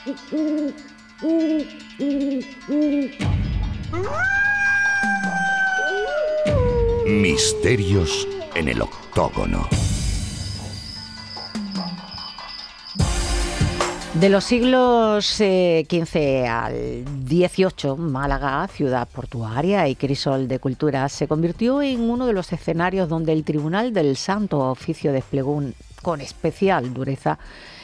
Misterios en el octógono. De los siglos XV al XVIII, Málaga, ciudad portuaria y crisol de cultura, se convirtió en uno de los escenarios donde el Tribunal del Santo Oficio desplegó con especial dureza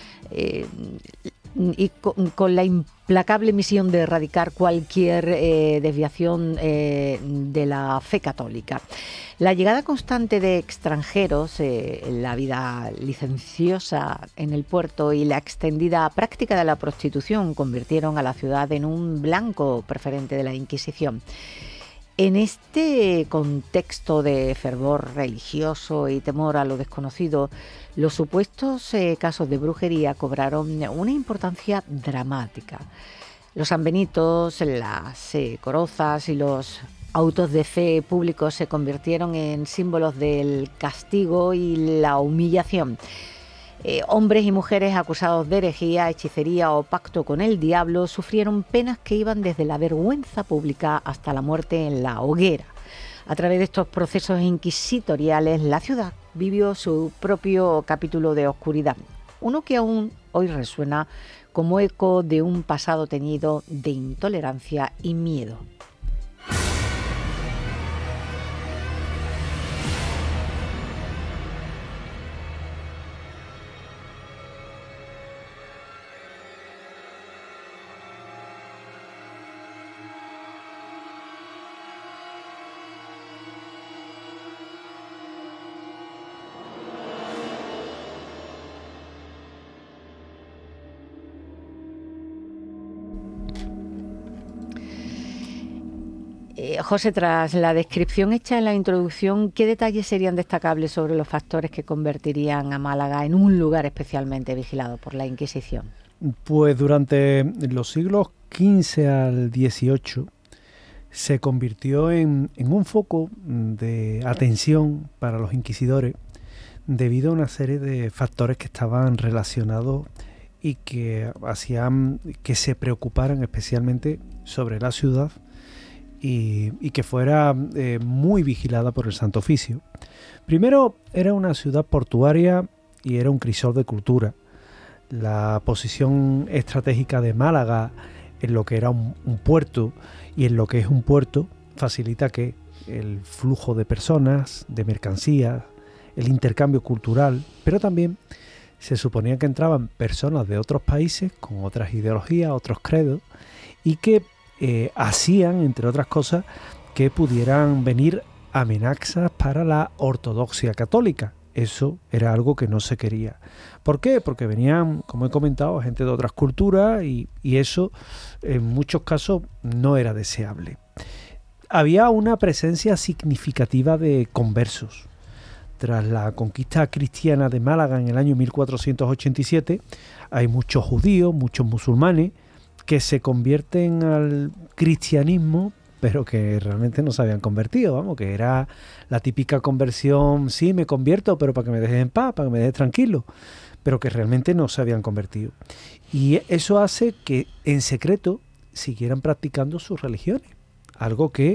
y con la implacable misión de erradicar cualquier desviación de la fe católica. La llegada constante de extranjeros, la vida licenciosa en el puerto y la extendida práctica de la prostitución convirtieron a la ciudad en un blanco preferente de la Inquisición. En este contexto de fervor religioso y temor a lo desconocido, los supuestos casos de brujería cobraron una importancia dramática. Los sanbenitos, las corozas y los autos de fe públicos se convirtieron en símbolos del castigo y la humillación. Hombres y mujeres acusados de herejía, hechicería o pacto con el diablo sufrieron penas que iban desde la vergüenza pública hasta la muerte en la hoguera. A través de estos procesos inquisitoriales, la ciudad vivió su propio capítulo de oscuridad, uno que aún hoy resuena como eco de un pasado teñido de intolerancia y miedo. José, tras la descripción hecha en la introducción, ¿qué detalles serían destacables sobre los factores que convertirían a Málaga en un lugar especialmente vigilado por la Inquisición? Pues durante los siglos XV al XVIII se convirtió en un foco de atención para los inquisidores debido a una serie de factores que estaban relacionados y que hacían que se preocuparan especialmente sobre la ciudad y que fuera muy vigilada por el Santo Oficio. Primero, era una ciudad portuaria y era un crisol de cultura. La posición estratégica de Málaga en lo que era un puerto y en lo que es un puerto facilita que el flujo de personas, de mercancías, el intercambio cultural, pero también se suponía que entraban personas de otros países con otras ideologías, otros credos, y que hacían, entre otras cosas, que pudieran venir amenazas para la ortodoxia católica. Eso era algo que no se quería. ¿Por qué? Porque venían, como he comentado, gente de otras culturas y eso en muchos casos no era deseable. Había una presencia significativa de conversos. Tras la conquista cristiana de Málaga en el año 1487, hay muchos judíos, muchos musulmanes, que se convierten al cristianismo, pero que realmente no se habían convertido, vamos, que era la típica conversión, sí, me convierto, pero para que me dejes en paz, para que me dejes tranquilo, pero que realmente no se habían convertido. Y eso hace que en secreto siguieran practicando sus religiones, algo que,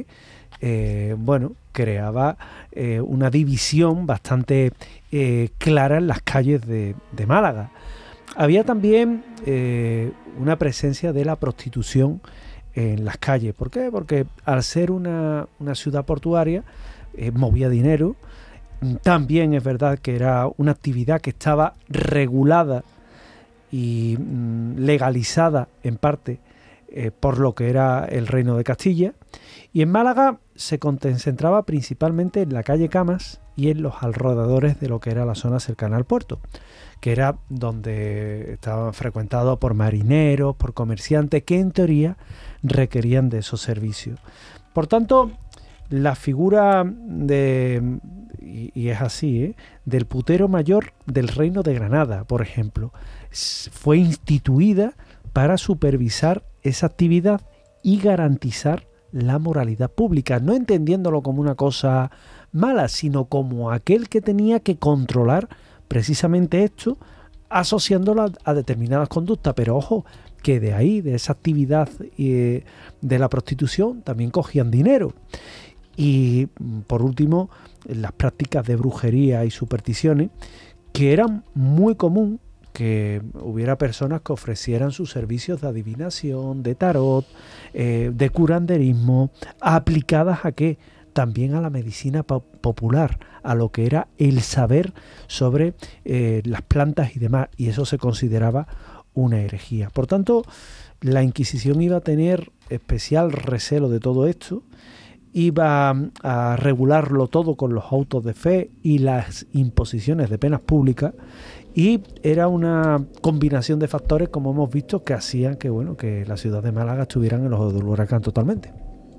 creaba una división bastante clara en las calles de Málaga. Había también una presencia de la prostitución en las calles. ¿Por qué? Porque al ser una ciudad portuaria movía dinero. También es verdad que era una actividad que estaba regulada y legalizada en parte por lo que era el Reino de Castilla. Y en Málaga se concentraba principalmente en la calle Camas y en los alrededores de lo que era la zona cercana al puerto, que era donde estaban frecuentados por marineros, por comerciantes, que en teoría requerían de esos servicios. Por tanto, la figura y es así, del putero mayor del Reino de Granada, por ejemplo, fue instituida para supervisar esa actividad y garantizar la moralidad pública, no entendiéndolo como una cosa mala, sino como aquel que tenía que controlar precisamente esto, asociándolo a determinadas conductas. Pero ojo, que de ahí, de esa actividad de la prostitución, también cogían dinero. Y por último, las prácticas de brujería y supersticiones, que eran muy común que hubiera personas que ofrecieran sus servicios de adivinación, de tarot, de curanderismo, aplicadas ¿a qué? También a la medicina popular, a lo que era el saber sobre las plantas y demás, y eso se consideraba una herejía. Por tanto, la Inquisición iba a tener especial recelo de todo esto, iba a regularlo todo con los autos de fe y las imposiciones de penas públicas, y era una combinación de factores, como hemos visto, que hacían que, bueno, que la ciudad de Málaga estuviera en el ojo del huracán totalmente.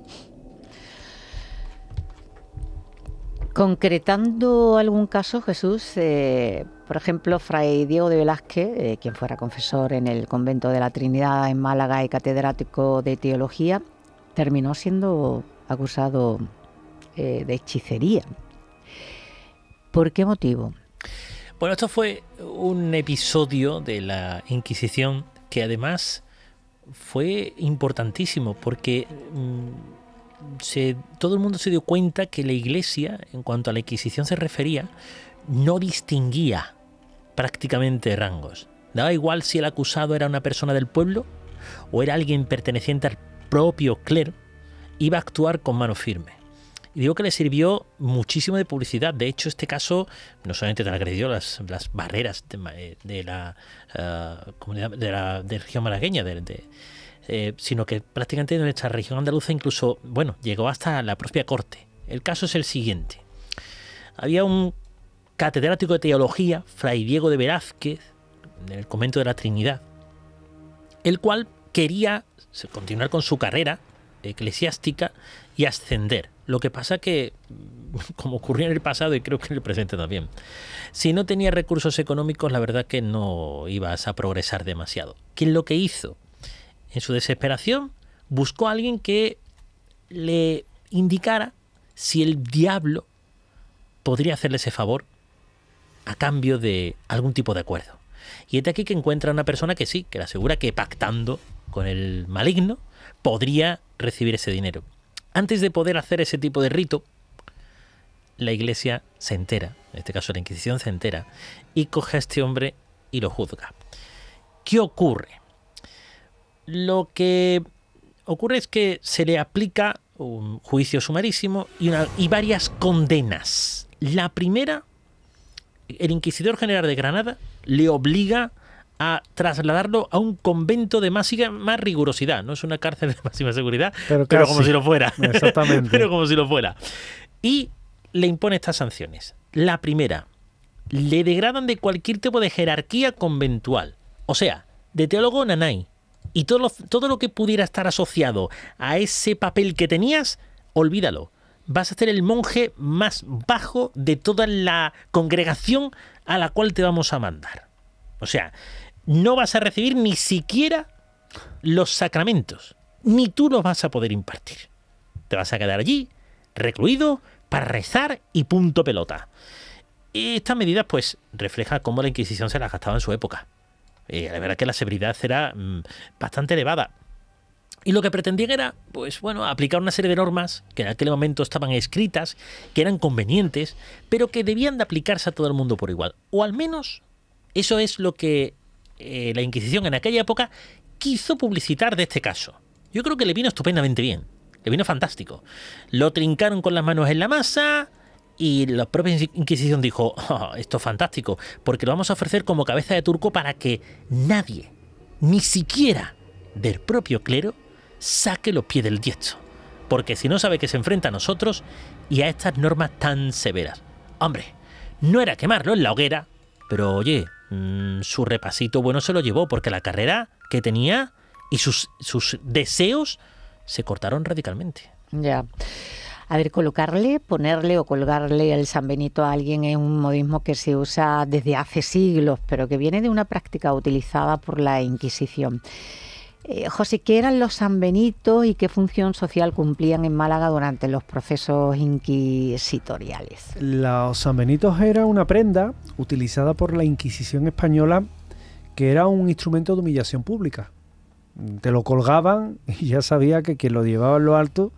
Concretando algún caso, Jesús, por ejemplo, Fray Diego de Velázquez, quien fuera confesor en el convento de la Trinidad en Málaga y catedrático de teología, terminó siendo acusado de hechicería. ¿Por qué motivo? Bueno, esto fue un episodio de la Inquisición que además fue importantísimo porque todo el mundo se dio cuenta que la Iglesia, en cuanto a la Inquisición se refería, no distinguía prácticamente rangos. Daba igual si el acusado era una persona del pueblo o era alguien perteneciente al propio clero, iba a actuar con mano firme. Y digo que le sirvió muchísimo de publicidad. De hecho, este caso no solamente transgredió las barreras de la comunidad de la región malagueña, sino que prácticamente en nuestra región andaluza incluso, bueno, llegó hasta la propia corte. El caso es el siguiente. Había un catedrático de teología, Fray Diego de Velázquez, en el convento de la Trinidad, el cual quería continuar con su carrera eclesiástica y ascender. Lo que pasa que, como ocurrió en el pasado y creo que en el presente también, si no tenía recursos económicos, la verdad que no ibas a progresar demasiado. ¿Qué es lo que hizo? En su desesperación, buscó a alguien que le indicara si el diablo podría hacerle ese favor a cambio de algún tipo de acuerdo. Y es de aquí que encuentra una persona que sí, que le asegura que pactando con el maligno podría recibir ese dinero. Antes de poder hacer ese tipo de rito, la Iglesia se entera, en este caso la Inquisición se entera, y coge a este hombre y lo juzga. ¿Qué ocurre? Lo que ocurre es que se le aplica un juicio sumarísimo y varias condenas. La primera, el Inquisidor General de Granada le obliga a trasladarlo a un convento de más rigurosidad. No es una cárcel de máxima seguridad, pero como si lo fuera. Exactamente. Pero como si lo fuera. Y le impone estas sanciones. La primera, le degradan de cualquier tipo de jerarquía conventual. O sea, de teólogo nanay. Y todo lo que pudiera estar asociado a ese papel que tenías, olvídalo. Vas a ser el monje más bajo de toda la congregación a la cual te vamos a mandar. O sea, no vas a recibir ni siquiera los sacramentos, ni tú los vas a poder impartir. Te vas a quedar allí, recluido, para rezar y punto pelota. Y esta medida, pues, refleja cómo la Inquisición se la gastaba en su época. La verdad que la severidad era bastante elevada. Y lo que pretendían era, pues bueno, aplicar una serie de normas que en aquel momento estaban escritas, que eran convenientes, pero que debían de aplicarse a todo el mundo por igual. O al menos eso es lo que la Inquisición en aquella época quiso publicitar de este caso. Yo creo que le vino estupendamente bien, le vino fantástico. Lo trincaron con las manos en la masa y la propia Inquisición dijo, oh, esto es fantástico, porque lo vamos a ofrecer como cabeza de turco para que nadie, ni siquiera del propio clero, saque los pies del tiesto, porque si no sabe que se enfrenta a nosotros y a estas normas tan severas. Hombre, no era quemarlo en la hoguera, pero oye, su repasito bueno se lo llevó, porque la carrera que tenía y sus deseos se cortaron radicalmente. Ya. A ver, ponerle o colgarle el San Benito a alguien es un modismo que se usa desde hace siglos, pero que viene de una práctica utilizada por la Inquisición. José, ¿qué eran los San Benitos y qué función social cumplían en Málaga durante los procesos inquisitoriales? Los San Benitos era una prenda utilizada por la Inquisición española que era un instrumento de humillación pública. te lo colgaban y ya sabía que quien lo llevaba en lo alto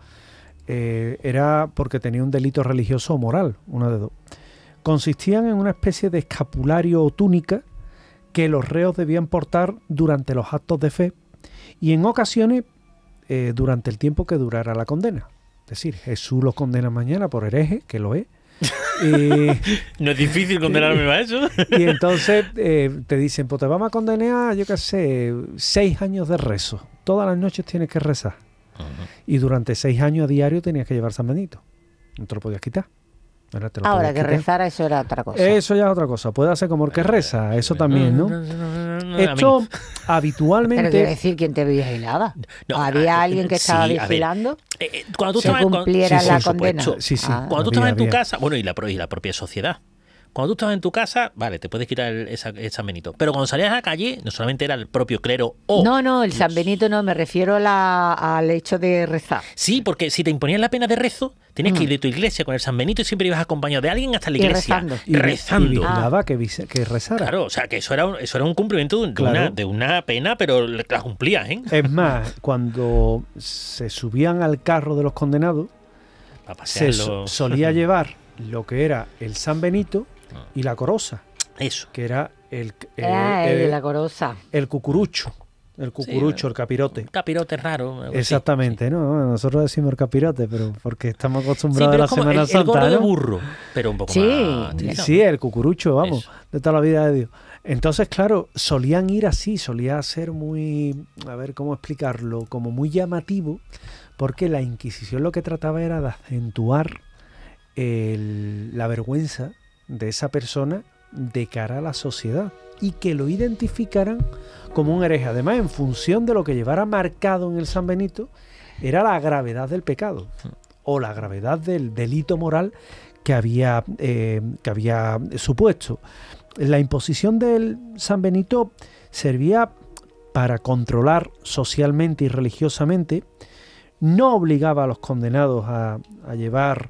era porque tenía un delito religioso o moral, una de dos. Consistían en una especie de escapulario o túnica que los reos debían portar durante los actos de fe y en ocasiones durante el tiempo que durara la condena. Es decir, Jesús los condena mañana por hereje, que lo es. No es difícil condenarme a eso. Y entonces te dicen, pues te vamos a condenar, yo qué sé, 6 años de rezo. Todas las noches tienes que rezar. Y durante 6 años a diario tenías que llevar San Benito. No te lo podías quitar. Ahora que rezara, eso era otra cosa. Eso ya es otra cosa. Puede hacer como el que reza, eso también, ¿no? Esto habitualmente... Pero quiero decir, ¿quién te vigilaba? ¿Había alguien que estaba vigilando? Cuando tú se cumpliera la condena. Sí, sí. Cuando tú estabas en tu casa, bueno, y la propia sociedad. Cuando tú estabas en tu casa, vale, te puedes quitar el San Benito. Pero cuando salías a la calle, no solamente era el propio clero o... No, el San Benito no, me refiero al hecho de rezar. Sí, porque si te imponían la pena de rezo, tenías que ir de tu iglesia con el San Benito y siempre ibas acompañado de alguien hasta la iglesia. Y rezando. Y vigilaba que rezara. Claro, o sea, que eso era un cumplimiento de una pena, pero la cumplías, ¿eh? Es más, cuando se subían al carro de los condenados, se solía llevar lo que era el San Benito y la coroza. Eso. Que era la coroza. El cucurucho. El cucurucho, el capirote. Capirote raro. Exactamente, sí. ¿no? Nosotros decimos el capirote, pero porque estamos acostumbrados a la Semana Santa. El gordo de ¿no? burro, pero un poco más. Sí, el cucurucho, vamos, de toda la vida de Dios. Entonces, claro, solían ir así, solía ser muy, a ver cómo explicarlo, como muy llamativo, porque la Inquisición lo que trataba era de acentuar la vergüenza de esa persona de cara a la sociedad y que lo identificaran como un hereje. Además, en función de lo que llevara marcado en el San Benito, era la gravedad del pecado o la gravedad del delito moral que había supuesto. La imposición del San Benito servía para controlar socialmente y religiosamente, no obligaba a los condenados a llevar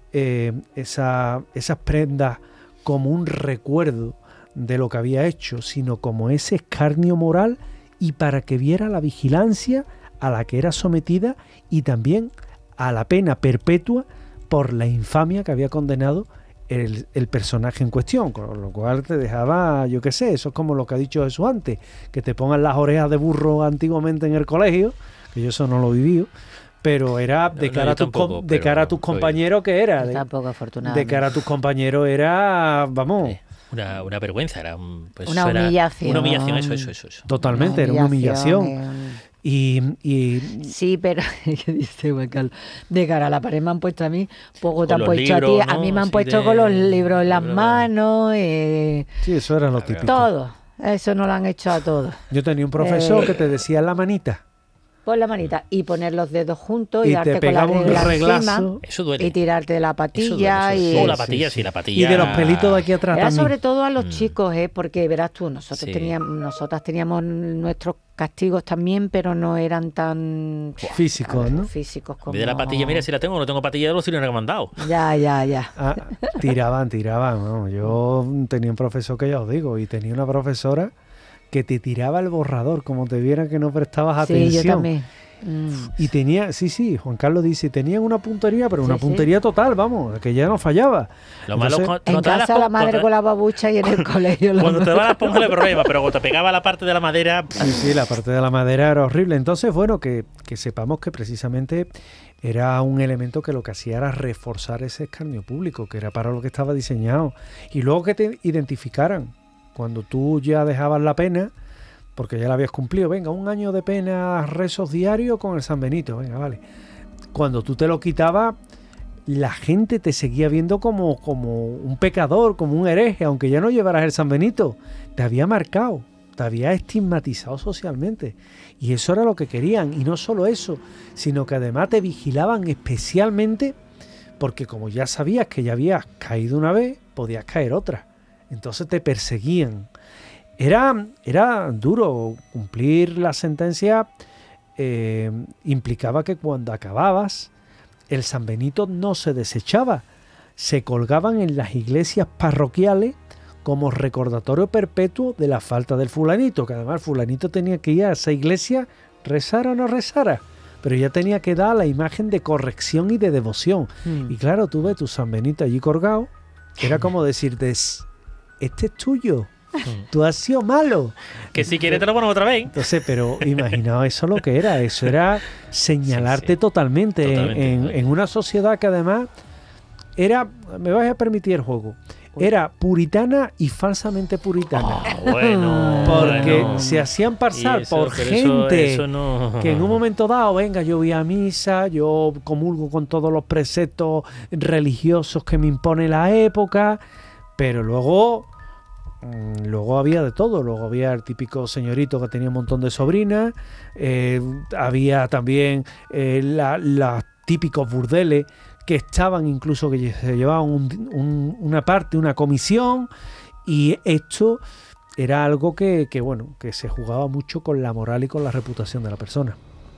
esas prendas como un recuerdo de lo que había hecho, sino como ese escarnio moral y para que viera la vigilancia a la que era sometida y también a la pena perpetua por la infamia que había condenado el personaje en cuestión, con lo cual te dejaba, yo qué sé, eso es como lo que ha dicho Jesús antes, que te pongan las orejas de burro antiguamente en el colegio, que yo eso no lo viví, pero era de cara a tus compañeros que era. Tampoco, afortunadamente. De cara a tus compañeros era, vamos... Una vergüenza, era una humillación. Una humillación, eso. Totalmente, era una humillación. Sí, pero ¿qué dice Juan Carlos? De cara a la pared me han puesto a mí, poco te han puesto libros, a ti, a mí me han puesto con los libros en las manos. Sí, eso era lo típico. Todo, eso no lo han hecho a todos. Yo tenía un profesor que te decía en la manita. Pon la manita y poner los dedos juntos y darte te pegaba con la regla encima, eso duele. Y tirarte de la patilla. La patilla, sí, la patilla. Y de los pelitos de aquí atrás era también. sobre todo a los chicos, porque verás tú, nosotras teníamos nuestros castigos también, pero no eran tan físicos, ¿no? Físicos como... De la patilla, mira, si la tengo, no tengo patilla de los cirujanos que me han dado. Ya. Tiraban. ¿no? Yo tenía un profesor que ya os digo, y tenía una profesora que te tiraba el borrador, como te viera que no prestabas atención. Sí, yo también. Y tenía, Juan Carlos dice, tenían una puntería, pero una puntería total, vamos, que ya no fallaba. Lo malo en casa la madre con la babucha y en el colegio cuando te daba la esponja no hay problema, pero cuando te pegaba la parte de la madera... Sí, la parte de la madera era horrible. Entonces, bueno, que sepamos que precisamente era un elemento que lo que hacía era reforzar ese escarnio público, que era para lo que estaba diseñado. Y luego que te identificaran. Cuando tú ya dejabas la pena, porque ya la habías cumplido, venga, 1 año de pena, rezos diarios con el San Benito, venga, vale. Cuando tú te lo quitabas, la gente te seguía viendo como un pecador, como un hereje, aunque ya no llevaras el San Benito. Te había marcado, te había estigmatizado socialmente. Y eso era lo que querían. Y no solo eso, sino que además te vigilaban especialmente, porque como ya sabías que ya habías caído una vez, podías caer otra. Entonces te perseguían. Era duro. Cumplir la sentencia implicaba que cuando acababas, el San Benito no se desechaba. Se colgaban en las iglesias parroquiales como recordatorio perpetuo de la falta del fulanito, que además el fulanito tenía que ir a esa iglesia rezara o no rezara, pero ya tenía que dar la imagen de corrección y de devoción. Y claro, tú ves tu San Benito allí colgado, era como decirte, este es tuyo, tú has sido malo. Que si quieres te lo ponemos otra vez. Entonces, pero imaginaos eso lo que era, eso era señalarte totalmente en una sociedad que además era, me vais a permitir el juego, era puritana y falsamente puritana. Porque se hacían pasar por gente que en un momento dado, venga, yo voy a misa, yo comulgo con todos los preceptos religiosos que me impone la época, pero luego había de todo. Luego había el típico señorito que tenía un montón de sobrinas, había también los típicos burdeles que estaban, incluso que se llevaban una comisión, y esto era algo que se jugaba mucho con la moral y con la reputación de la persona.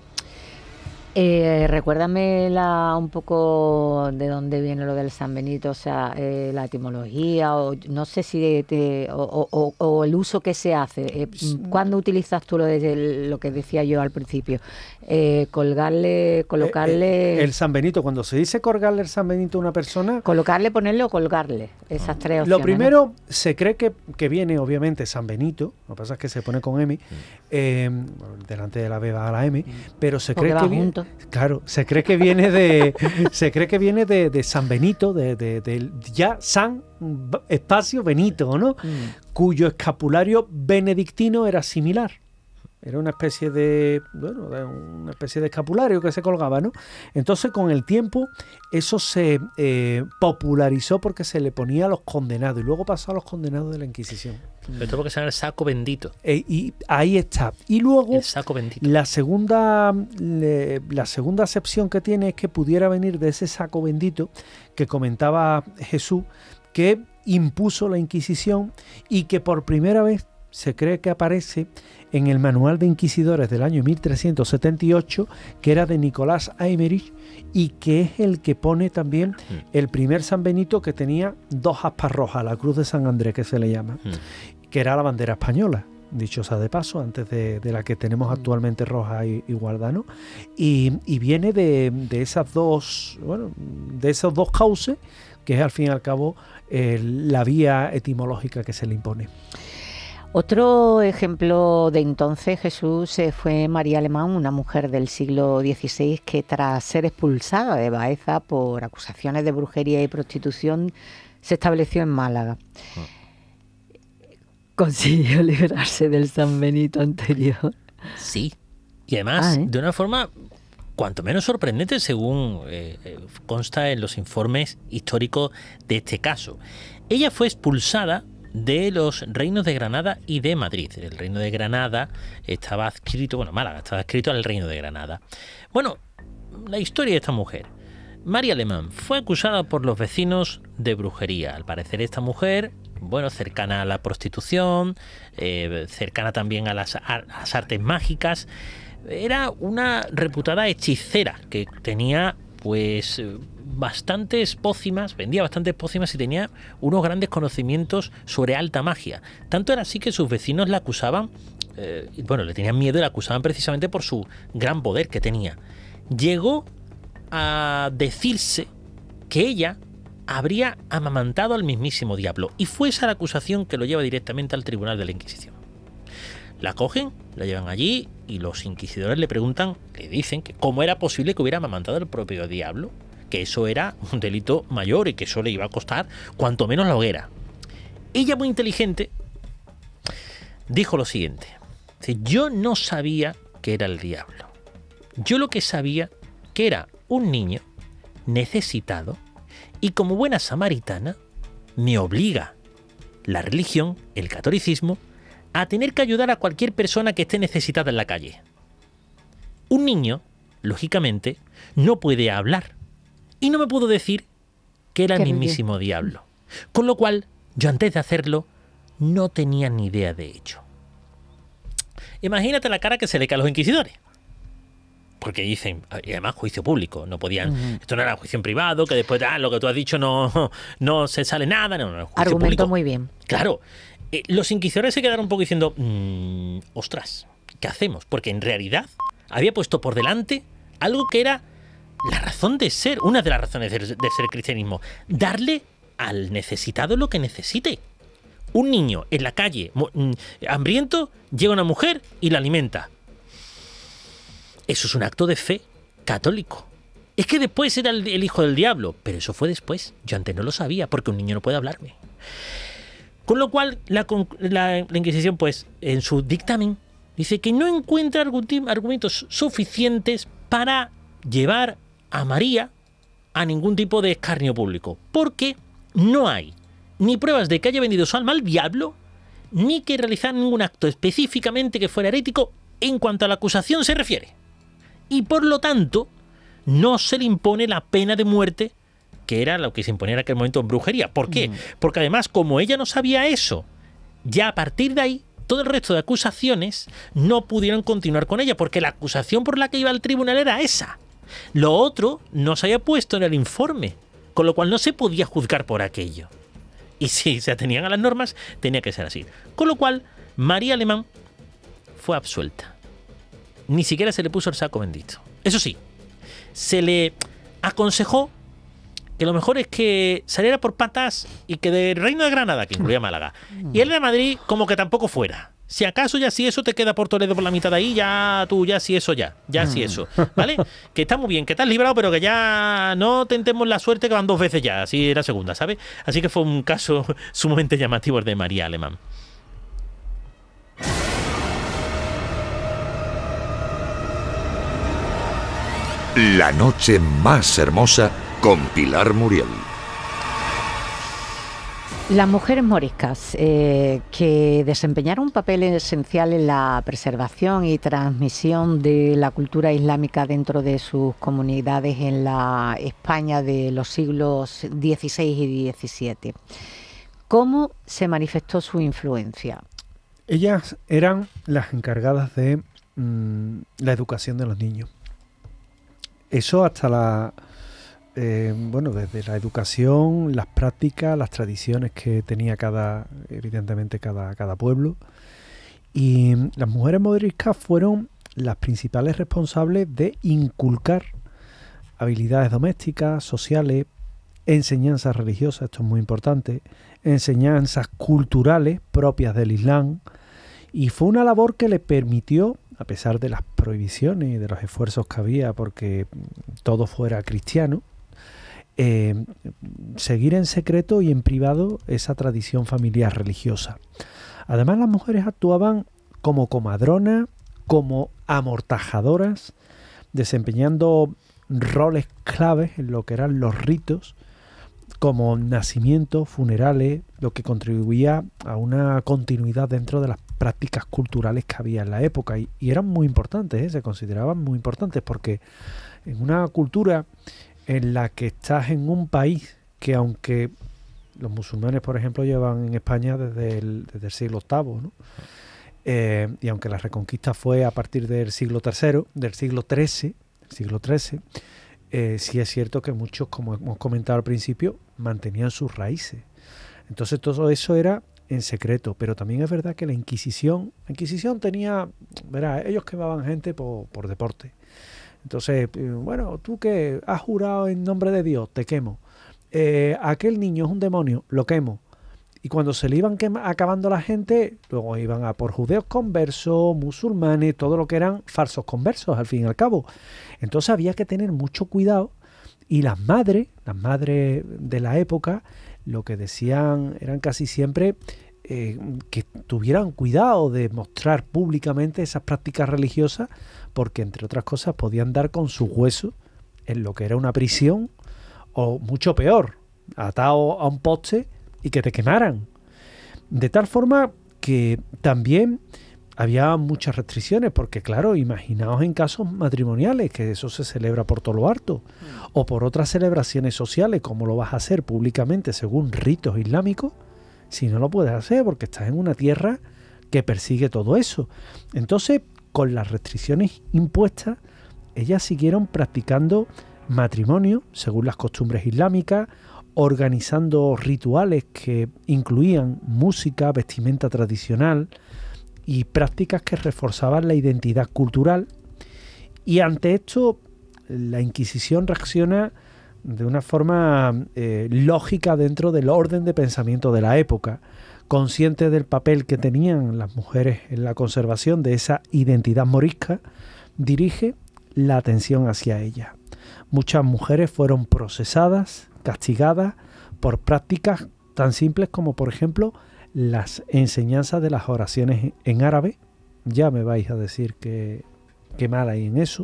Recuérdame un poco de dónde viene lo del San Benito, o sea, la etimología, o no sé si o el uso que se hace. ¿Cuándo utilizas tú lo que decía yo al principio? Colocarle... el San Benito, cuando se dice colgarle el San Benito a una persona... Colocarle, ponerle o colgarle, esas tres opciones. Lo primero, ¿no? Se cree que viene obviamente San Benito, lo que pasa es que se pone con M, delante de la B va a la M, pero se cree que viene... Claro, se cree que viene de San Benito, de ya San espacio Benito, ¿no? Cuyo escapulario benedictino era similar. Era una especie de escapulario que se colgaba, ¿no? Entonces, con el tiempo, eso se popularizó porque se le ponía a los condenados, y luego pasó a los condenados de la Inquisición. Esto porque se llama el saco bendito. Y ahí está. Y luego, el saco bendito. La segunda acepción que tiene es que pudiera venir de ese saco bendito que comentaba Jesús, que impuso la Inquisición y que por primera vez se cree que aparece en el Manual de Inquisidores del año 1378, que era de Nicolás Aymerich, y que es el que pone también el primer San Benito, que tenía 2 aspas rojas, la cruz de San Andrés, que se le llama, que era la bandera española, dicho sea de paso, antes de la que tenemos actualmente roja y guarda, ¿no? Y viene de esos dos cauces, que es al fin y al cabo la vía etimológica que se le impone. Otro ejemplo de entonces, Jesús, fue María Alemán, una mujer del siglo XVI que, tras ser expulsada de Baeza por acusaciones de brujería y prostitución, se estableció en Málaga. Consiguió liberarse del San Benito anterior. Sí, y además de una forma cuanto menos sorprendente, según consta en los informes históricos de este caso. Ella fue expulsada de los reinos de Granada y de Madrid. El reino de Granada estaba adscrito, Málaga estaba adscrito al reino de Granada. Bueno, la historia de esta mujer. María Alemán fue acusada por los vecinos de brujería. Al parecer esta mujer, cercana a la prostitución, cercana también a las artes mágicas, era una reputada hechicera que tenía bastantes pócimas, vendía bastantes pócimas y tenía unos grandes conocimientos sobre alta magia. Tanto era así que sus vecinos la acusaban, le tenían miedo y la acusaban precisamente por su gran poder que tenía. Llegó a decirse que ella habría amamantado al mismísimo diablo, y fue esa la acusación que lo lleva directamente al Tribunal de la Inquisición. La cogen, la llevan allí y los inquisidores le dicen que cómo era posible que hubiera amamantado al propio diablo, que eso era un delito mayor y que eso le iba a costar cuanto menos la hoguera. Ella, muy inteligente, dijo lo siguiente: yo no sabía que era el diablo. Yo lo que sabía que era un niño necesitado, y como buena samaritana me obliga la religión, el catolicismo, a tener que ayudar a cualquier persona que esté necesitada en la calle. Un niño, lógicamente, no puede hablar, y no me pudo decir que era el mismísimo diablo. Con lo cual, yo antes de hacerlo, no tenía ni idea de ello. Imagínate la cara que se le cae a los inquisidores. Porque dicen, y además juicio público, no podían, esto no era juicio en privado, que después lo que tú has dicho no se sale nada, no, juicio argumento público. Muy bien. Claro, los inquisidores se quedaron un poco diciendo, ostras, ¿qué hacemos? Porque en realidad había puesto por delante algo que era la razón de ser, una de las razones de ser el cristianismo, darle al necesitado lo que necesite. Un niño en la calle, hambriento, llega una mujer y la alimenta. Eso es un acto de fe católico. Es que después era el hijo del diablo, pero eso fue después. Yo antes no lo sabía, porque un niño no puede hablarme. Con lo cual, la Inquisición, pues, en su dictamen, dice que no encuentra argumentos suficientes para llevar a María a ningún tipo de escarnio público, porque no hay ni pruebas de que haya vendido su alma al diablo, ni que realizar ningún acto específicamente que fuera herético en cuanto a la acusación se refiere. Y por lo tanto, no se le impone la pena de muerte, que era lo que se imponía en aquel momento en brujería. ¿Por qué? Porque además, como ella no sabía eso, ya a partir de ahí, todo el resto de acusaciones no pudieron continuar con ella, porque la acusación por la que iba al tribunal era esa. Lo otro no se había puesto en el informe, con lo cual no se podía juzgar por aquello. Y si se atenían a las normas, tenía que ser así. Con lo cual, María Alemán fue absuelta. Ni siquiera se le puso el saco bendito. Eso sí, se le aconsejó que lo mejor es que saliera por patas y que del Reino de Granada, que incluía Málaga, y el de Madrid, como que tampoco fuera. Si acaso ya si eso te queda por Toledo por la mitad de ahí, ya tú, ya si eso, ¿vale? Que está muy bien, que estás librado, pero que ya no tentemos la suerte que van 2 veces ya, así era segunda, ¿sabes? Así que fue un caso sumamente llamativo el de María Alemán. La noche más hermosa con Pilar Muriel. Las mujeres moriscas, que desempeñaron un papel esencial en la preservación y transmisión de la cultura islámica dentro de sus comunidades en la España de los siglos XVI y XVII. ¿Cómo se manifestó su influencia? Ellas eran las encargadas de la educación de los niños. Eso hasta desde la educación, las prácticas, las tradiciones que tenía cada pueblo. Y las mujeres moriscas fueron las principales responsables de inculcar habilidades domésticas, sociales, enseñanzas religiosas, esto es muy importante, enseñanzas culturales propias del Islam. Y fue una labor que le permitió, a pesar de las prohibiciones y de los esfuerzos que había porque todo fuera cristiano, seguir en secreto y en privado esa tradición familiar religiosa. Además, las mujeres actuaban como comadronas, como amortajadoras, desempeñando roles claves en lo que eran los ritos, como nacimientos, funerales, lo que contribuía a una continuidad dentro de las prácticas culturales que había en la época. Y eran muy importantes, se consideraban muy importantes, porque en una cultura en la que estás en un país que, aunque los musulmanes, por ejemplo, llevan en España desde el siglo VIII, ¿no? Y aunque la reconquista fue a partir del siglo XIII, sí es cierto que muchos, como hemos comentado al principio, mantenían sus raíces. Entonces todo eso era en secreto, pero también es verdad que la Inquisición tenía, verás, ellos quemaban gente por deporte. Entonces, bueno, tú que has jurado en nombre de Dios, te quemo. Aquel niño es un demonio, lo quemo. Y cuando se le iban acabando la gente, luego iban a por judeos conversos, musulmanes, todo lo que eran falsos conversos, al fin y al cabo. Entonces había que tener mucho cuidado, y las madres de la época, lo que decían eran casi siempre que tuvieran cuidado de mostrar públicamente esas prácticas religiosas, porque entre otras cosas podían dar con sus huesos en lo que era una prisión, o mucho peor, atado a un poste y que te quemaran. De tal forma que también había muchas restricciones, porque claro, imaginaos en casos matrimoniales, que eso se celebra por todo lo alto, o por otras celebraciones sociales, ¿cómo lo vas a hacer públicamente según ritos islámicos? Si no lo puedes hacer, porque estás en una tierra que persigue todo eso. Entonces, con las restricciones impuestas, ellas siguieron practicando matrimonio según las costumbres islámicas, organizando rituales que incluían música, vestimenta tradicional y prácticas que reforzaban la identidad cultural. Y ante esto, la Inquisición reacciona de una forma lógica dentro del orden de pensamiento de la época, consciente del papel que tenían las mujeres en la conservación de esa identidad morisca, dirige la atención hacia ella. Muchas mujeres fueron procesadas, castigadas por prácticas tan simples como, por ejemplo, las enseñanzas de las oraciones en árabe. Ya me vais a decir que mal hay en eso.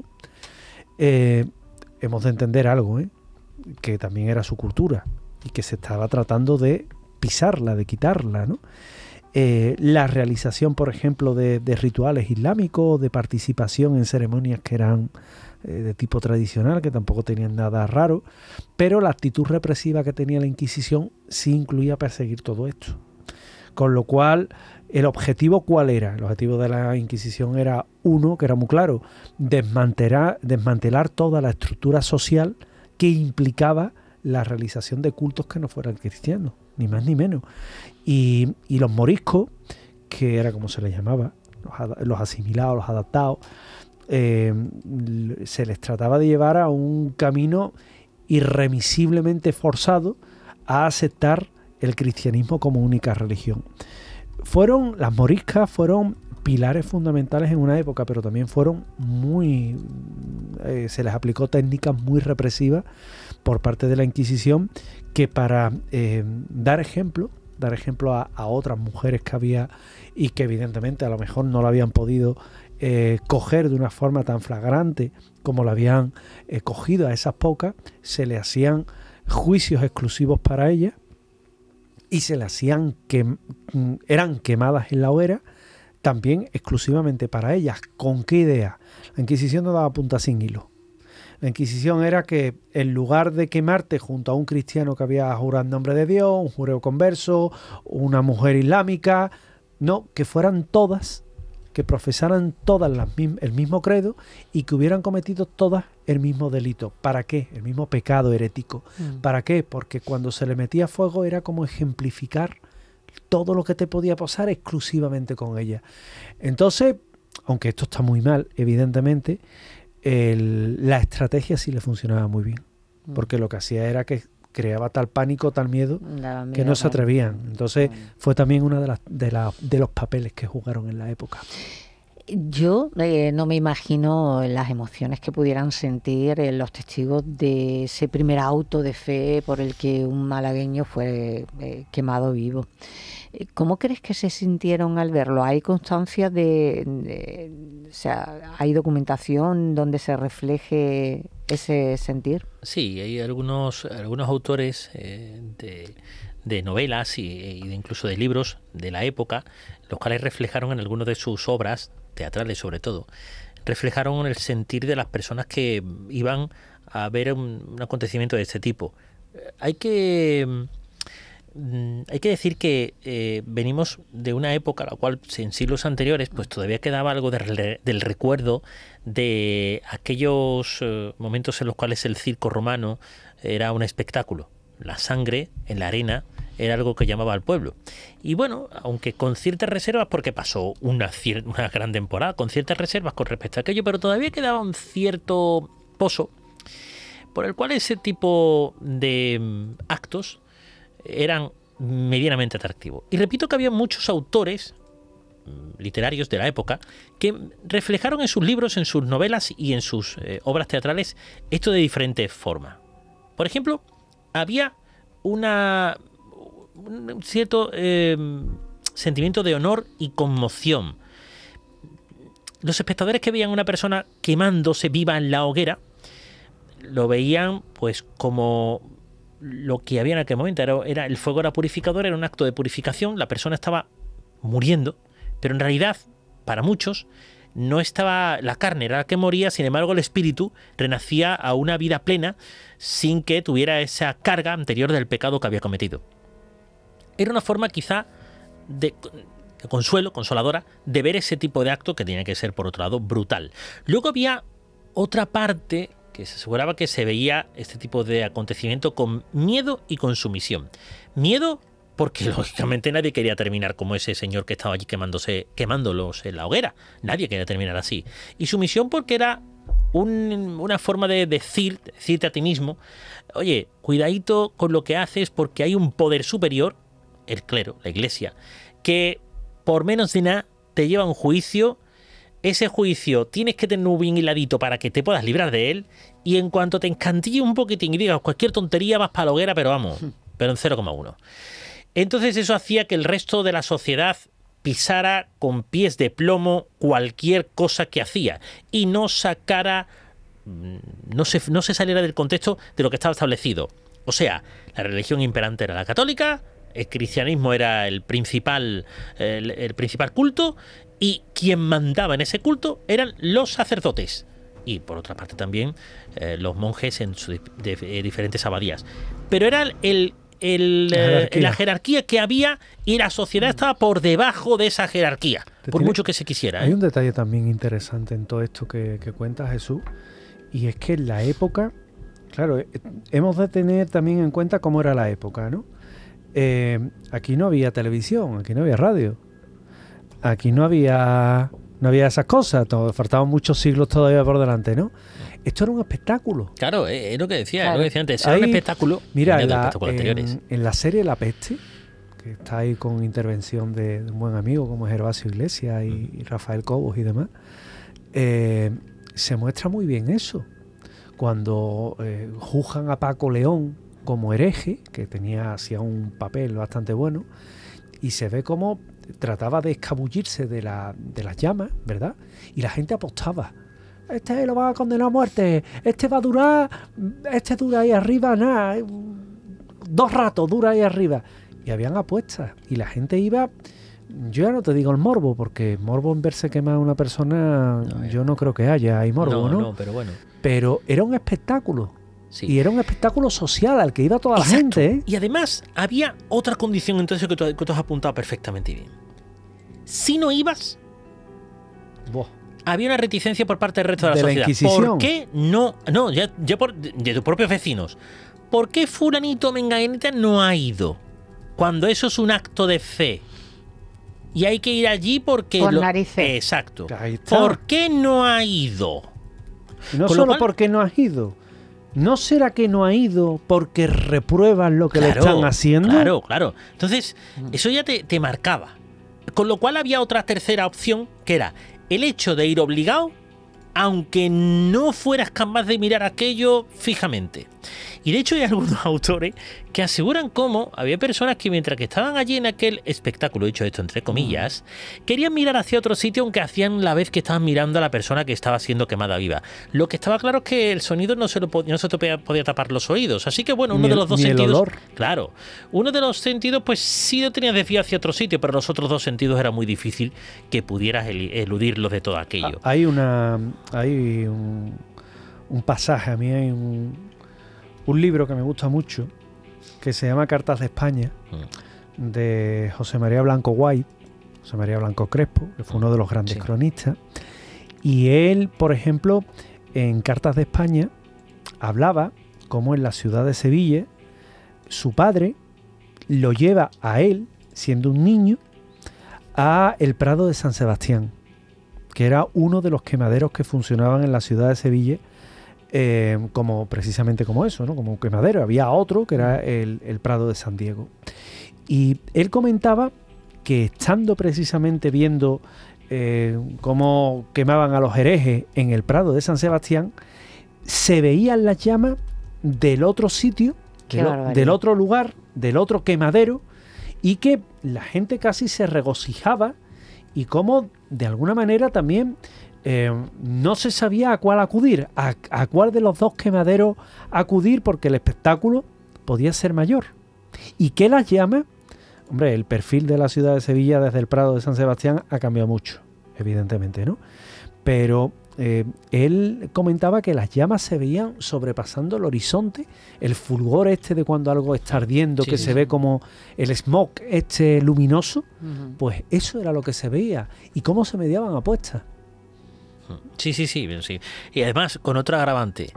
Hemos de entender algo, que también era su cultura y que se estaba tratando de pisarla, de quitarla, ¿no? La realización, por ejemplo, de rituales islámicos, de participación en ceremonias que eran de tipo tradicional, que tampoco tenían nada raro, pero la actitud represiva que tenía la Inquisición sí incluía perseguir todo esto. Con lo cual, ¿el objetivo cuál era? El objetivo de la Inquisición era uno, que era muy claro, desmantelar toda la estructura social que implicaba la realización de cultos que no fueran cristianos, ni más ni menos. Y los moriscos, que era como se les llamaba, los asimilados, los adaptados, se les trataba de llevar a un camino irremisiblemente forzado a aceptar el cristianismo como única religión. Las moriscas fueron pilares fundamentales en una época, pero también fueron se les aplicó técnicas muy represivas por parte de la Inquisición, que para dar ejemplo a otras mujeres que había y que evidentemente a lo mejor no lo habían podido coger de una forma tan flagrante como lo habían cogido a esas pocas, se le hacían juicios exclusivos para ellas y se le hacían eran quemadas en la hoguera también exclusivamente para ellas. ¿Con qué idea? La Inquisición no daba punta sin hilo. La Inquisición era que en lugar de quemarte junto a un cristiano que había jurado en nombre de Dios, un jureo converso, una mujer islámica, no, que fueran todas, que profesaran todas el mismo credo y que hubieran cometido todas el mismo delito. ¿Para qué? El mismo pecado herético. ¿Para qué? Porque cuando se le metía fuego era como ejemplificar todo lo que te podía pasar exclusivamente con ella. Entonces, aunque esto está muy mal, evidentemente, la estrategia sí le funcionaba muy bien, porque lo que hacía era que creaba tal pánico, tal miedo, que no se atrevían. Entonces fue también uno de los papeles que jugaron en la época. Yo no me imagino las emociones que pudieran sentir los testigos de ese primer auto de fe por el que un malagueño fue quemado vivo. ¿Cómo crees que se sintieron al verlo? ¿Hay constancia o sea, hay documentación donde se refleje ese sentir? Sí, hay algunos autores de novelas y incluso de libros de la época, los cuales reflejaron en algunas de sus obras, teatrales sobre todo, reflejaron el sentir de las personas que iban a ver un acontecimiento de este tipo. Hay que decir que venimos de una época a la cual en siglos anteriores pues todavía quedaba algo del recuerdo de aquellos momentos en los cuales el circo romano era un espectáculo. La sangre en la arena era algo que llamaba al pueblo. Y bueno, aunque con ciertas reservas, porque pasó una gran temporada, con ciertas reservas con respecto a aquello, pero todavía quedaba un cierto pozo por el cual ese tipo de actos eran medianamente atractivos. Y repito que había muchos autores literarios de la época que reflejaron en sus libros, en sus novelas y en sus obras teatrales esto de diferentes formas. Por ejemplo, había un cierto sentimiento de honor y conmoción. Los espectadores que veían a una persona quemándose viva en la hoguera lo veían pues como lo que había en aquel momento. El fuego era purificador, era un acto de purificación, la persona estaba muriendo, pero en realidad para muchos no estaba la carne, era la que moría, sin embargo el espíritu renacía a una vida plena sin que tuviera esa carga anterior del pecado que había cometido. Era una forma quizá de consuelo, consoladora, de ver ese tipo de acto que tenía que ser, por otro lado, brutal. Luego había otra parte que se aseguraba que se veía este tipo de acontecimiento con miedo y con sumisión. Miedo porque lógicamente nadie quería terminar como ese señor que estaba allí quemándolos en la hoguera. Nadie quería terminar así. Y sumisión porque era una forma de decirte a ti mismo, oye, cuidadito con lo que haces porque hay un poder superior, el clero, la iglesia, que por menos de nada te lleva a un juicio. Ese juicio tienes que tenerlo bien hiladito para que te puedas librar de él, y en cuanto te encantille un poquitín y digas cualquier tontería, vas para la hoguera, pero vamos, pero en 0,1. Entonces eso hacía que el resto de la sociedad pisara con pies de plomo cualquier cosa que hacía y no sacara, no se saliera del contexto de lo que estaba establecido. O sea, la religión imperante era la católica, el cristianismo era el principal culto, y quien mandaba en ese culto eran los sacerdotes. Y por otra parte también los monjes en sus diferentes abadías. Pero era la jerarquía que había, y la sociedad estaba por debajo de esa jerarquía, por mucho que se quisiera. Hay un detalle también interesante en todo esto que cuenta Jesús, y es que en la época, claro, hemos de tener también en cuenta cómo era la época, ¿no? Aquí no había televisión, aquí no había radio, aquí no había esas cosas, faltaban muchos siglos todavía por delante, ¿no? Esto era un espectáculo. Claro, es lo que decía, claro. Lo que decía antes, era un espectáculo. Mira, en la serie La Peste, que está ahí con intervención de un buen amigo como Gervasio Iglesias y Rafael Cobos y demás, se muestra muy bien eso. Cuando juzgan a Paco León como hereje, que hacía un papel bastante bueno, y se ve cómo trataba de escabullirse de las llamas, ¿verdad? Y la gente apostaba. Este lo va a condenar a muerte, este va a durar, este dura ahí arriba, nada, 2 ratos dura ahí arriba. Y habían apuestas, y la gente iba, yo ya no te digo el morbo, porque morbo en verse quemar a una persona, yo no creo que hay morbo, ¿no? No, pero bueno. Pero era un espectáculo. Sí. Y era un espectáculo social al que iba toda la gente, ¿eh? Y además había otra condición, entonces, que tú has apuntado perfectamente bien. Si no ibas, había una reticencia por parte del resto de la sociedad. Inquisición. ¿Por qué no? No, ya de tus propios vecinos. ¿Por qué fulanito menganita no ha ido? Cuando eso es un acto de fe. Y hay que ir allí porque... Con narices. Exacto. Ahí está. ¿Por qué no ha ido? Y no Con lo solo cual- porque no has ido. ¿No será que no ha ido porque reprueban lo que le están haciendo? Claro. Entonces, eso ya te marcaba. Con lo cual había otra tercera opción, que era el hecho de ir obligado, aunque no fueras capaz de mirar aquello fijamente. Y de hecho hay algunos autores que aseguran cómo había personas que mientras que estaban allí en aquel espectáculo, dicho esto entre comillas, querían mirar hacia otro sitio, aunque hacían la vez que estaban mirando a la persona que estaba siendo quemada viva. Lo que estaba claro es que el sonido no se te podía tapar los oídos. Así que bueno, uno de los dos sentidos... olor. Claro, uno de los sentidos pues sí lo tenías desviado hacia otro sitio, pero los otros dos sentidos era muy difícil que pudieras eludirlos de todo aquello. Hay un pasaje, a mí hay un libro que me gusta mucho, que se llama Cartas de España, de José María Blanco White, José María Blanco Crespo, que fue uno de los grandes cronistas. Y él, por ejemplo, en Cartas de España, hablaba cómo en la ciudad de Sevilla, su padre lo lleva a él, siendo un niño, a el Prado de San Sebastián, que era uno de los quemaderos que funcionaban en la ciudad de Sevilla, precisamente como eso, ¿no? Como quemadero. Había otro que era el Prado de San Diego. Y él comentaba que estando precisamente viendo cómo quemaban a los herejes en el Prado de San Sebastián, se veían las llamas del otro sitio, del otro lugar, del otro quemadero, y que la gente casi se regocijaba, y cómo de alguna manera también no se sabía a cuál acudir, a cuál de los dos quemaderos acudir, porque el espectáculo podía ser mayor. Y que las llamas, hombre, el perfil de la ciudad de Sevilla desde el Prado de San Sebastián ha cambiado mucho, evidentemente, ¿no? Pero él comentaba que las llamas se veían sobrepasando el horizonte, el fulgor este de cuando algo está ardiendo, se ve como el smog este luminoso, pues eso era lo que se veía. ¿Y cómo se mediaban apuestas? Sí. Y además, con otro agravante,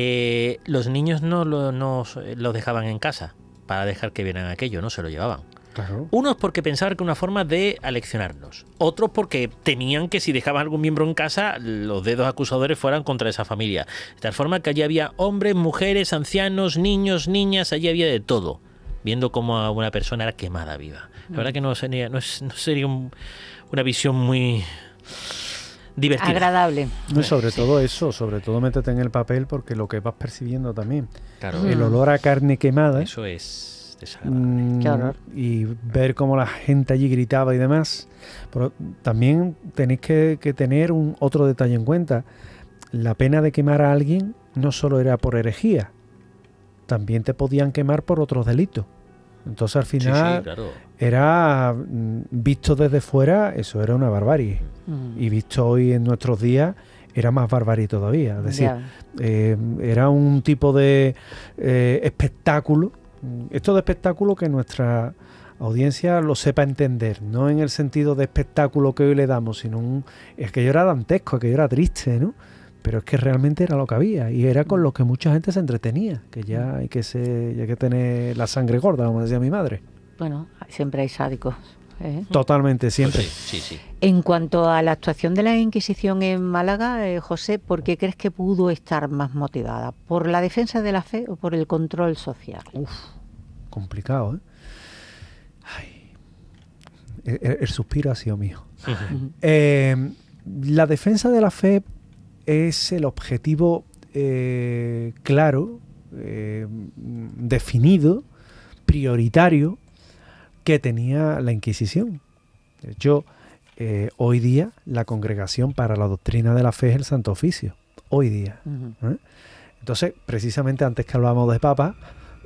los niños no los dejaban en casa para dejar que vieran aquello, no se lo llevaban. Claro. Unos porque pensaban que era una forma de aleccionarnos. Otros porque temían que si dejaban algún miembro en casa, los dedos acusadores fueran contra esa familia. De tal forma que allí había hombres, mujeres, ancianos, niños, niñas, allí había de todo. Viendo cómo una persona era quemada viva. La verdad que no sería una visión muy divertida. Agradable. No, y sobre todo eso, sobre todo métete en el papel porque lo que vas percibiendo también. Claro, El olor a carne quemada. eso es desagradable. Qué horror. Y ver cómo la gente allí gritaba y demás. Pero también tenéis que tener otro detalle en cuenta. La pena de quemar a alguien no solo era por herejía, también te podían quemar por otros delitos. Entonces al final Sí, claro. era visto desde fuera, eso era una barbarie. Y visto hoy en nuestros días era más barbarie todavía. Es decir, era un tipo de espectáculo. Esto de espectáculo que nuestra audiencia lo sepa entender, no en el sentido de espectáculo que hoy le damos, sino aquello era dantesco, aquello era triste, ¿no? Pero es que realmente era lo que había y era con lo que mucha gente se entretenía, que ya hay que tener la sangre gorda, como decía mi madre. Bueno, siempre hay sádicos. Totalmente, siempre. Pues sí. En cuanto a la actuación de la Inquisición en Málaga, José, ¿por qué crees que pudo estar más motivada? ¿Por la defensa de la fe o por el control social? Complicado, ¿eh? Ay, el suspiro ha sido mío. La defensa de la fe es el objetivo claro, definido, prioritario que tenía la Inquisición. De hecho, hoy día la Congregación para la Doctrina de la Fe es el Santo Oficio. Hoy día. Entonces, precisamente antes que hablábamos de Papa,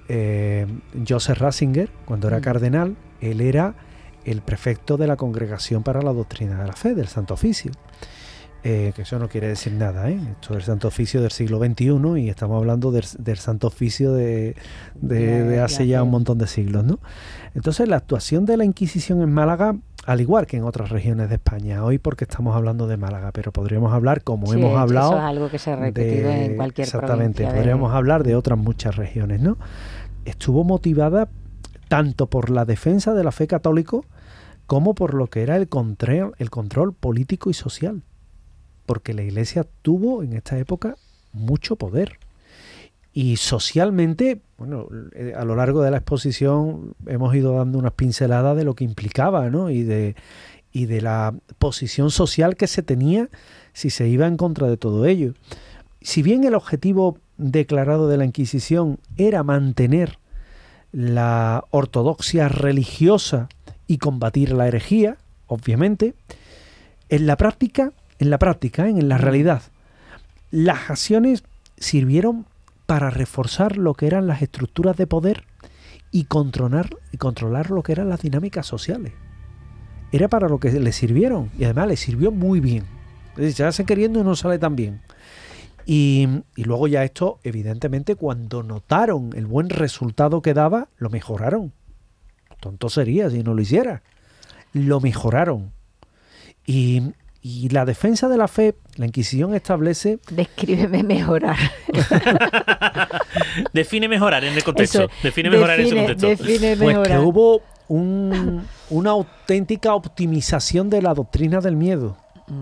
Joseph Ratzinger, cuando era cardenal, él era el prefecto de la Congregación para la Doctrina de la Fe, del Santo Oficio. Que eso no quiere decir nada, ¿eh? Esto es el Santo Oficio del siglo XXI y estamos hablando del Santo Oficio de hace ya un montón de siglos, ¿no? Entonces la actuación de la Inquisición en Málaga, al igual que en otras regiones de España, hoy porque estamos hablando de Málaga, pero podríamos hablar, como hemos hablado... Eso es algo que se ha repetido en cualquier exactamente, provincia. podríamos hablar de otras muchas regiones, ¿no? Estuvo motivada tanto por la defensa de la fe católica como por lo que era el control político y social. Porque la Iglesia tuvo en esta época mucho poder. Y socialmente, bueno, a lo largo de la exposición hemos ido dando unas pinceladas de lo que implicaba, ¿no? Y de la posición social que se tenía si se iba en contra de todo ello. Si bien el objetivo declarado de la Inquisición era mantener la ortodoxia religiosa y combatir la herejía, obviamente, en la realidad, las acciones sirvieron para reforzar lo que eran las estructuras de poder y controlar lo que eran las dinámicas sociales. Era para lo que le sirvieron y además le sirvió muy bien. Es decir, se hace queriendo y no sale tan bien. Y luego ya esto, evidentemente, cuando notaron el buen resultado que daba, lo mejoraron. Tonto sería si no lo hiciera. Lo mejoraron. Y la defensa de la fe, la Inquisición establece... Descríbeme mejorar. Define mejorar en el contexto. Define ese contexto. Define pues mejorar. que hubo una auténtica optimización de la doctrina del miedo.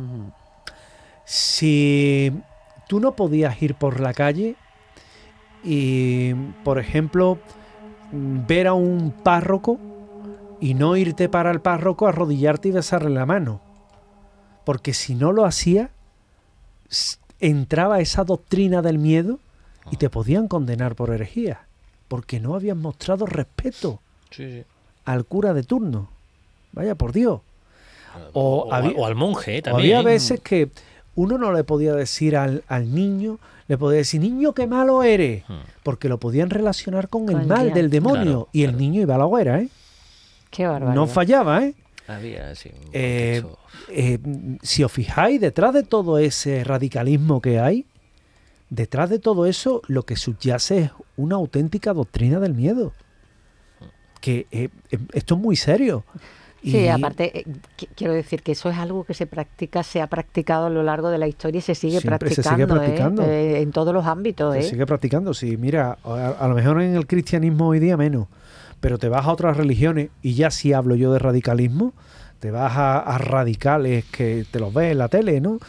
Si tú no podías ir por la calle y, por ejemplo, ver a un párroco y no irte para el párroco, arrodillarte y besarle la mano. Porque si no lo hacía, entraba esa doctrina del miedo y te podían condenar por herejía, porque no habían mostrado respeto al cura de turno. Vaya por Dios. O al monje también. Había veces que uno no le podía decir al niño, le podía decir, niño, qué malo eres, porque lo podían relacionar con el mal del demonio. Claro, y el niño iba a la hoguera, ¿eh? Qué barbaridad. No fallaba, ¿eh? Había, sí, si os fijáis, detrás de todo ese radicalismo que hay, detrás de todo eso, lo que subyace es una auténtica doctrina del miedo. Que esto es muy serio. Sí, aparte, quiero decir que eso es algo que se ha practicado a lo largo de la historia y se sigue practicando, en todos los ámbitos. Se sigue practicando, sí. Mira, a lo mejor en el cristianismo hoy día menos, Pero te vas a otras religiones, y ya sí hablo yo de radicalismo, te vas a radicales que te los ves en la tele, ¿no?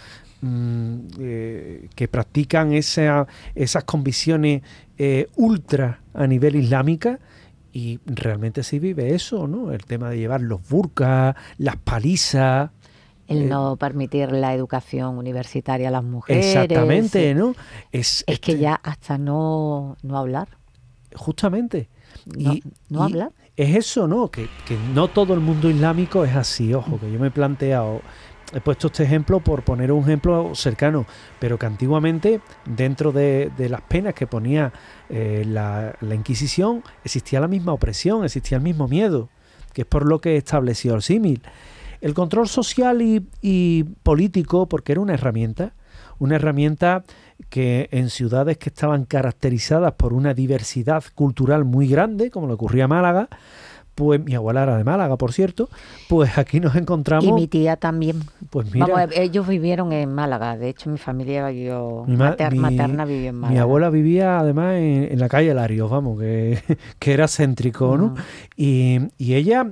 Que practican esas convicciones ultra a nivel islámica, y realmente sí vive eso, ¿no? El tema de llevar los burkas, las palizas. El no permitir la educación universitaria a las mujeres. Exactamente, ¿no? Es que ya hasta no hablar. Justamente. No hablar. Es eso, ¿no? Que no todo el mundo islámico es así. Ojo, que yo me he planteado, he puesto este ejemplo por poner un ejemplo cercano, pero que antiguamente, dentro de las penas que ponía la Inquisición, existía la misma opresión, existía el mismo miedo, que es por lo que estableció el símil. El control social y político, porque era una herramienta que en ciudades que estaban caracterizadas por una diversidad cultural muy grande, como le ocurría a Málaga, pues mi abuela era de Málaga, por cierto, pues aquí nos encontramos... Y mi tía también. Pues mira, vamos, ellos vivieron en Málaga, de hecho mi familia vivió, materna vivió en Málaga. Mi abuela vivía además en la calle Larios, vamos, que era céntrico, ¿no? Y ella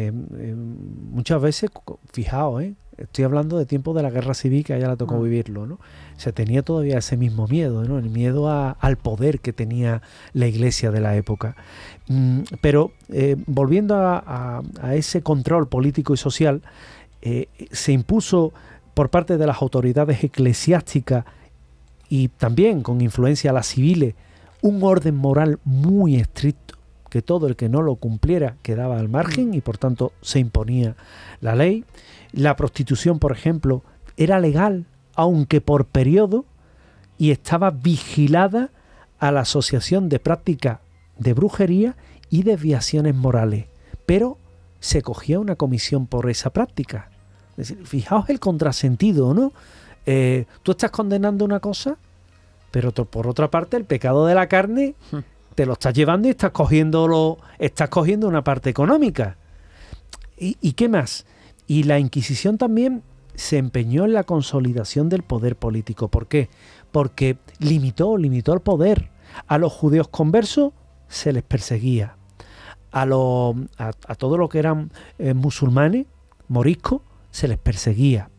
muchas veces, fijaos, estoy hablando de tiempos de la guerra civil, que a ella le tocó vivirlo, ¿no? O sea, tenía todavía ese mismo miedo, ¿no? El miedo al poder que tenía la Iglesia de la época. Pero volviendo a ese control político y social, se impuso por parte de las autoridades eclesiásticas y también con influencia a las civiles un orden moral muy estricto, que todo el que no lo cumpliera quedaba al margen y por tanto se imponía la ley. La prostitución, por ejemplo, era legal, aunque por periodo, y estaba vigilada a la asociación de prácticas de brujería y desviaciones morales, pero se cogía una comisión por esa práctica. Es decir, fijaos el contrasentido, ¿no? Tú estás condenando una cosa, pero por otra parte el pecado de la carne te lo estás llevando y estás cogiendo una parte económica. ¿Y qué más? Y la Inquisición también se empeñó en la consolidación del poder político. ¿Por qué? Porque limitó el poder. A los judíos conversos se les perseguía. A todo lo que eran musulmanes, moriscos, se les perseguía.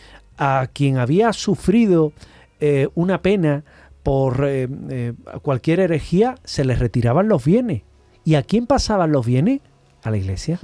A quien había sufrido una pena por cualquier herejía, se les retiraban los bienes. ¿Y a quién pasaban los bienes? A la Iglesia.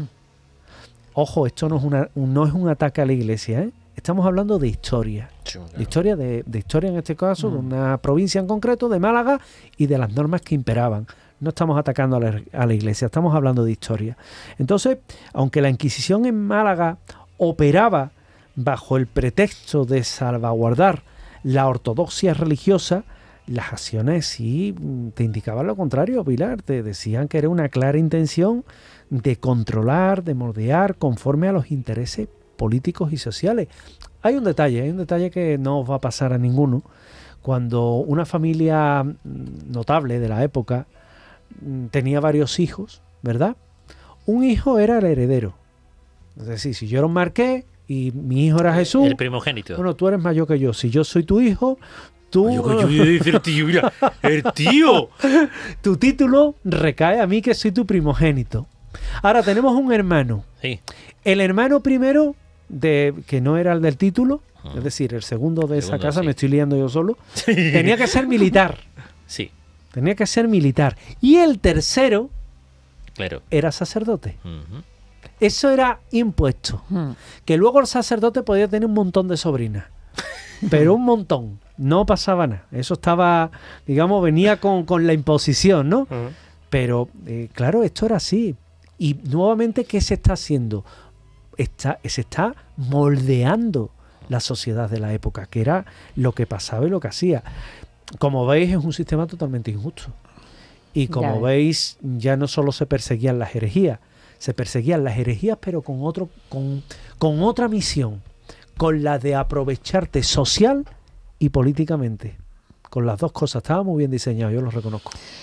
Ojo, esto no es un ataque a la Iglesia, ¿eh? Estamos hablando de historia. Sí, claro. De historia en este caso, de una provincia en concreto, de Málaga, y de las normas que imperaban. No estamos atacando a la Iglesia, estamos hablando de historia. Entonces, aunque la Inquisición en Málaga operaba bajo el pretexto de salvaguardar la ortodoxia religiosa, las acciones sí te indicaban lo contrario, Pilar. Te decían que era una clara intención de controlar, de moldear conforme a los intereses políticos y sociales. Hay un detalle que no os va a pasar a ninguno. Cuando una familia notable de la época tenía varios hijos, ¿verdad? Un hijo era el heredero. Es decir, si yo era un marqués y mi hijo era Jesús... El primogénito. Bueno, tú eres mayor que yo. Si yo soy tu hijo... El tío. Tu título recae a mí, que soy tu primogénito. Ahora tenemos un hermano. Sí. El hermano primero, que no era el del título, es decir, el segundo de esa casa, sí. Me estoy liando yo solo, tenía que ser militar. Sí. Tenía que ser militar. Y el tercero, claro, era sacerdote. Eso era impuesto. Que luego el sacerdote podía tener un montón de sobrinas. Pero un montón. No pasaba nada. Eso estaba, digamos, venía con la imposición, ¿no? Pero, claro, esto era así. Y nuevamente, ¿qué se está haciendo? Se está moldeando la sociedad de la época, que era lo que pasaba y lo que hacía. Como veis, es un sistema totalmente injusto. Y como veis, ya no solo se perseguían las herejías, pero con otra misión, con la de aprovecharte social y políticamente. Con las dos cosas. Estaba muy bien diseñado, yo lo reconozco.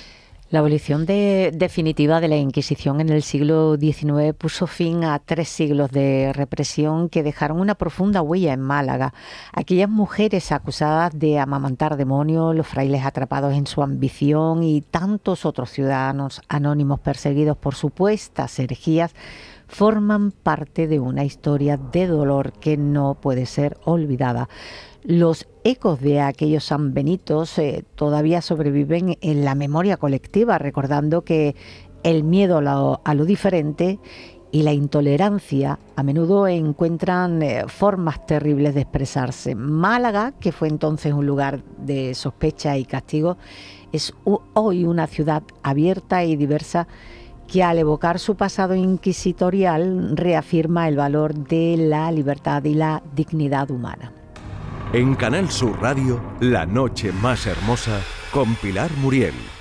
La abolición definitiva de la Inquisición en el siglo XIX puso fin a 3 siglos de represión que dejaron una profunda huella en Málaga. Aquellas mujeres acusadas de amamantar demonios, los frailes atrapados en su ambición y tantos otros ciudadanos anónimos perseguidos por supuestas herejías forman parte de una historia de dolor que no puede ser olvidada. Los ecos de aquellos sanbenitos todavía sobreviven en la memoria colectiva, recordando que el miedo a lo diferente y la intolerancia a menudo encuentran formas terribles de expresarse. Málaga, que fue entonces un lugar de sospecha y castigo, es hoy una ciudad abierta y diversa que al evocar su pasado inquisitorial reafirma el valor de la libertad y la dignidad humana. En Canal Sur Radio, La Noche Más Hermosa con Pilar Muriel.